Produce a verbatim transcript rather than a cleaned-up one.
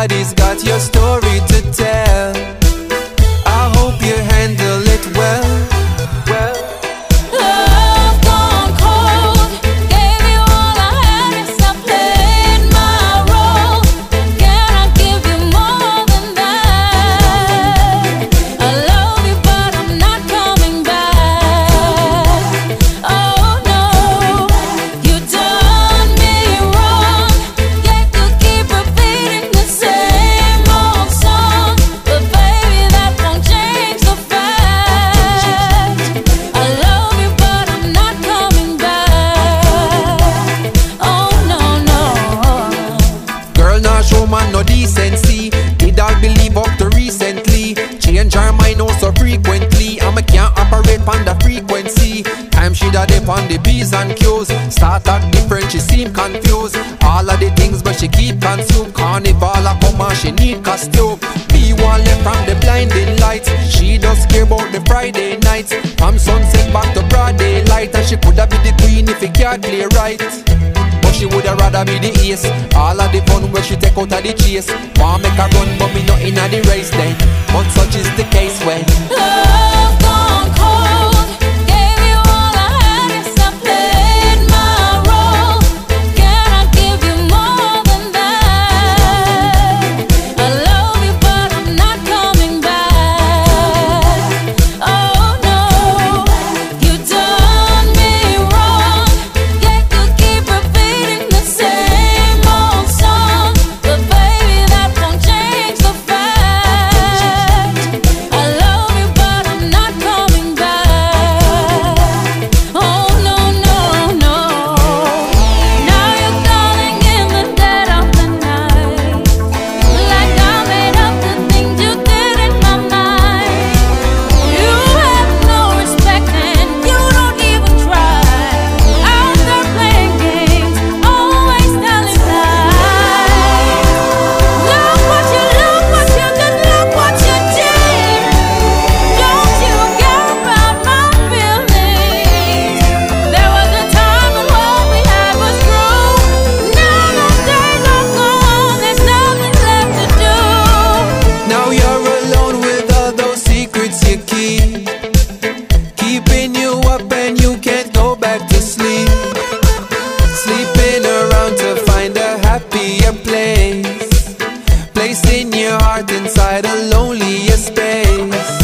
Everybody's got your story to tell. I hope you handle it well. Well, love gone cold. Gave you all I had, yes, I played my role. Can I give you more than that? I love you, but I'm not coming back. Oh no, you done me wrong. Yet you keep repeating the same old song. But baby, that won't change the fact I love you, but I'm not coming back. Oh no, no. girl, nah show man no decency. Did I believe up to recently? Change her mind oh so frequently, and me can't operate on the frequency. Time she da dip on the B's and Q's. Start act different, she seem confused. All of the things but she keep consumed. Carnival a come and she need costume. Me one left from the blinding lights. She does care about the Friday nights. From sunset back to broad daylight. And she coulda be the queen if it can't play right, but she woulda rather be the ace. All of the fun where she take out of the chase. Want make her run but me not inna the race then. But such is the case when Love gone cold. Gave you all I had, yes, I played my role. Can I give you more than that? I love you, but I'm not coming back. Oh no, you done me wrong. Yet you keep repeating the same old song. But baby, that won't change the fact I love you, but I'm not coming back. Oh no, no, no. Now you're calling in the dead of the night, like I made up the things you did in my mind. You have no respect and you don't even try. Out there playing games, always telling lies. Look what you, look what you did, look what you did. Don't you care about my feelings? There was a time when what we had was true. Now those days are gone, there's nothing left to do. now you're alone with all those secrets you keep, keeping you up and you can't go back to sleep. Sleeping around to find a happier place, placing your heart inside a lonelier space.